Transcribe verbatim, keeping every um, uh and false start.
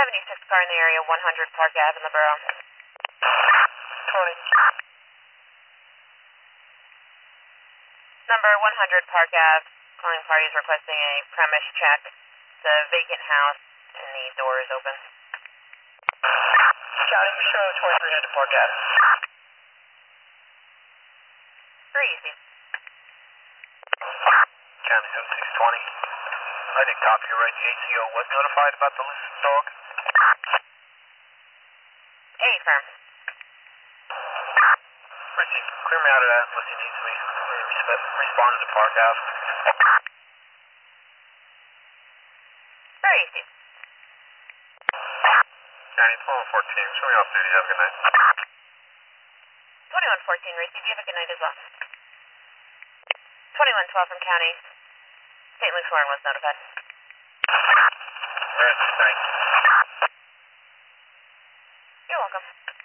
seventy-six car in the area, one hundred Park Ave in the borough. twenty. Number one hundred Park Ave, calling parties requesting a premise check. The vacant house and the door is open. County, we show twenty-three hundred Park Ave. Very easy. County seventy-six twenty. I think copy your right, the A C O was notified about the loose dog. A firm. Richie, clear me out of that unless he needs me. We responded to Park Ave. Very easy. County twenty-one fourteen, show me off duty. Have a good night. twenty-one fourteen, receive. You have a good night as well. twenty-one twelve from County. Saint Luke's Warren was notified. Rich, thanks. You're welcome.